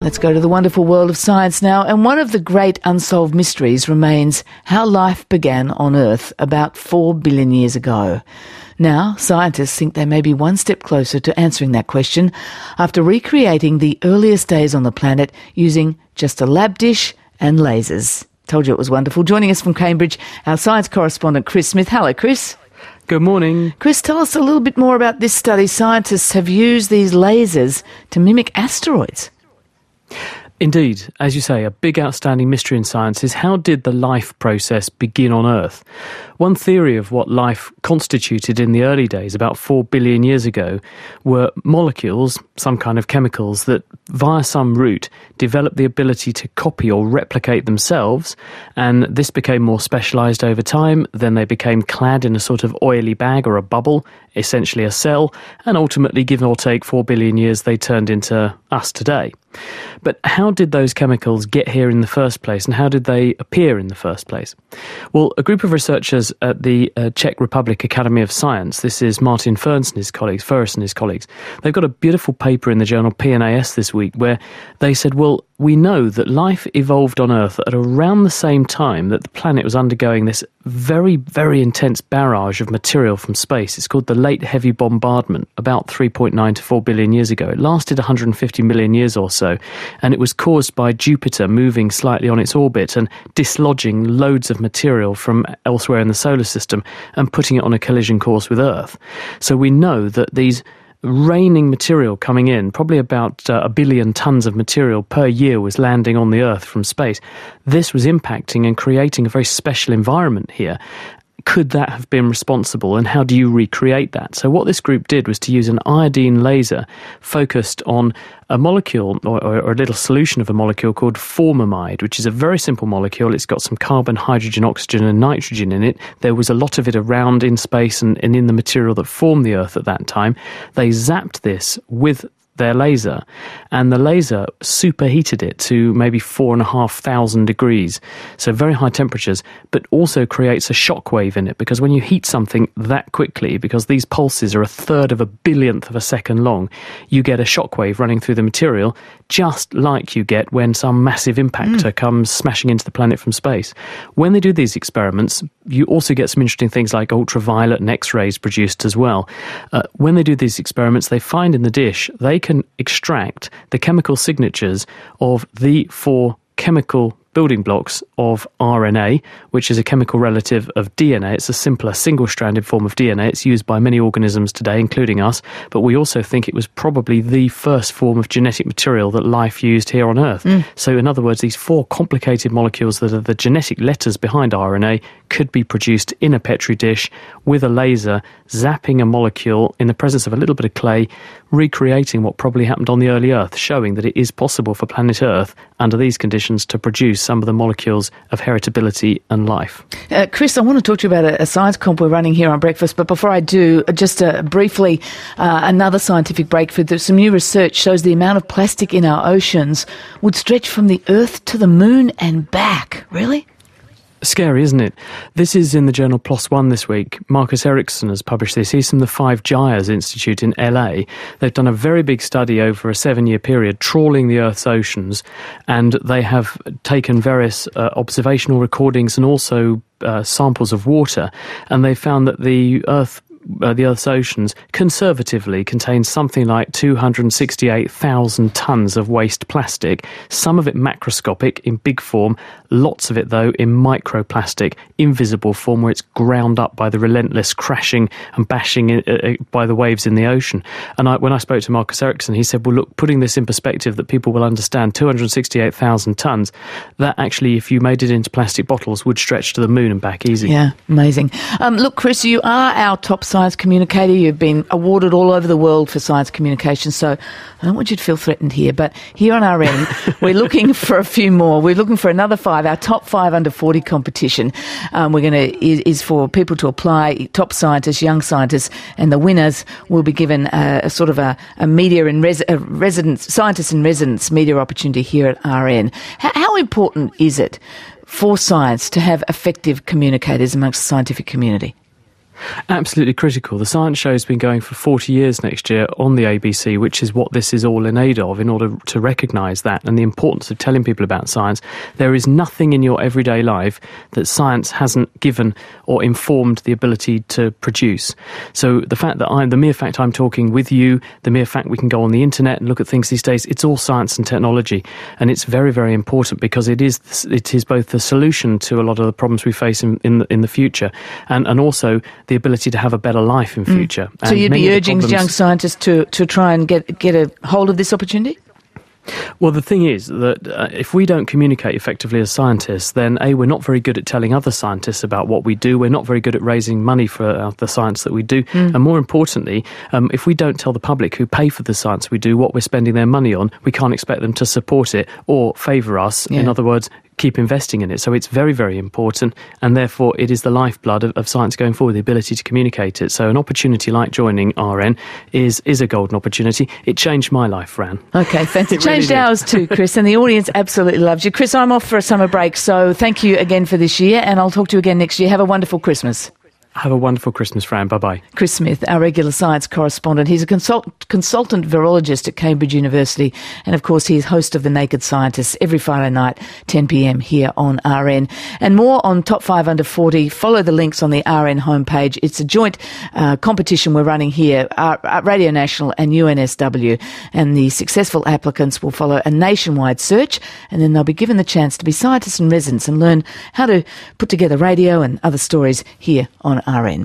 Let's go to the wonderful world of science now, and one of the great unsolved mysteries remains how life began on Earth about 4 billion years ago. Now, scientists think they may be one step closer to answering that question after recreating the earliest days on the planet using just a lab dish and lasers. Told you it was wonderful. Joining us from Cambridge, our science correspondent Chris Smith. Hello, Chris. Good morning. Chris, tell us a little bit more about this study. Scientists have used these lasers to mimic asteroids. Indeed, as you say, a big outstanding mystery in science is how did the life process begin on Earth? One theory of what life constituted in the early days, about 4 billion years ago, were molecules, some kind of chemicals, that via some route developed the ability to copy or replicate themselves, and this became more specialised over time. Then they became clad in a sort of oily bag or a bubble, essentially a cell, and ultimately, give or take 4 billion years, they turned into us today. But how did those chemicals get here in the first place, and how did they appear in the first place? Well, a group of researchers at the Czech Republic Academy of Science, this is Martin Furst and his colleagues, they've got a beautiful paper in the journal PNAS this week where they said, well, we know that life evolved on Earth at around the same time that the planet was undergoing this very, very intense barrage of material from space. It's called the Late Heavy Bombardment, about 3.9 to 4 billion years ago. It lasted 150 million years or so, and it was caused by Jupiter moving slightly on its orbit and dislodging loads of material from elsewhere in the solar system and putting it on a collision course with Earth. So we know that these raining material coming in, probably about 1 billion tons of material per year was landing on the Earth from space. This was impacting and creating a very special environment here. Could that have been responsible, and how do you recreate that? So what this group did was to use an iodine laser focused on a molecule or a little solution of a molecule called formamide, which is a very simple molecule. It's got some carbon, hydrogen, oxygen and nitrogen in it. There was a lot of it around in space and in the material that formed the Earth at that time. They zapped this with their laser, and the laser superheated it to maybe 4,500 degrees, so very high temperatures, but also creates a shockwave in it, because when you heat something that quickly, because these pulses are 1/3 of a billionth of a second long, you get a shockwave running through the material, just like you get when some massive impactor comes smashing into the planet from space. When they do these experiments, you also get some interesting things like ultraviolet and X-rays produced as well. When they do these experiments, they find in the dish, they can extract the chemical signatures of the 4 chemical building blocks of RNA, which is a chemical relative of DNA. It's a simpler single-stranded form of DNA. It's used by many organisms today, including us, but we also think it was probably the first form of genetic material that life used here on Earth. So in other words, these 4 complicated molecules that are the genetic letters behind RNA could be produced in a Petri dish with a laser, zapping a molecule in the presence of a little bit of clay, recreating what probably happened on the early Earth, showing that it is possible for planet Earth, under these conditions, to produce some of the molecules of heritability and life. Chris, I want to talk to you about a science comp we're running here on Breakfast, but before I do, just briefly, another scientific breakthrough. Some new research shows the amount of plastic in our oceans would stretch from the Earth to the Moon and back. Really? Scary, isn't it? This is in the journal PLOS One this week. Marcus Ericsson has published this. He's from the Five Gyres Institute in LA. They've done a very big study over a 7-year period, trawling the Earth's oceans, and they have taken various observational recordings and also samples of water, and they found that the Earth's oceans conservatively contain something like 268,000 tonnes of waste plastic, some of it macroscopic in big form, lots of it though in microplastic, invisible form, where it's ground up by the relentless crashing and bashing by the waves in the ocean. And when I spoke to Marcus Ericsson, he said, well look, putting this in perspective that people will understand, 268,000 tonnes, that actually, if you made it into plastic bottles, would stretch to the Moon and back easy. Yeah, amazing. Look, Chris, you are our top science communicator. You've been awarded all over the world for science communication, so I don't want you to feel threatened here, but here on our end, we're looking for a few more. We're looking for another 5, our top 5 under 40 competition. Is for people to apply, top scientists, young scientists, and the winners will be given a sort of a media and residence, scientists in residence media opportunity here at RN. How important is it for science to have effective communicators amongst the scientific community? Absolutely critical. The science show has been going for 40 years next year on the ABC, which is what this is all in aid of, in order to recognise that and the importance of telling people about science. There is nothing in your everyday life that science hasn't given or informed the ability to produce. So the mere fact I'm talking with you, the mere fact we can go on the internet and look at things these days, it's all science and technology. And it's very, very important because it is both the solution to a lot of the problems we face in the future and also the ability to have a better life in future. So you'd be urging young scientists to try and get a hold of this opportunity? Well, the thing is that if we don't communicate effectively as scientists, then we're not very good at telling other scientists about what we do. We're not very good at raising money for the science that we do. And more importantly, if we don't tell the public who pay for the science we do what we're spending their money on, we can't expect them to support it or favour us. Yeah. In other words, keep investing in it. So it's very, very important, and therefore it is the lifeblood of science going forward, the ability to communicate it. So an opportunity like joining RN is a golden opportunity. It changed my life, Fran. Okay, thanks. It changed ours too, Chris, and the audience absolutely loves you. Chris, I'm off for a summer break, so thank you again for this year, and I'll talk to you again next year. Have a wonderful Christmas. Have a wonderful Christmas, Fran. Bye-bye. Chris Smith, our regular science correspondent. He's a consultant virologist at Cambridge University. And, of course, he's host of The Naked Scientists every Friday night, 10 p.m. here on RN. And more on Top 5 Under 40. Follow the links on the RN homepage. It's a joint competition we're running here, Radio National and UNSW. And the successful applicants will follow a nationwide search, and then they'll be given the chance to be scientists and residents and learn how to put together radio and other stories here on RN.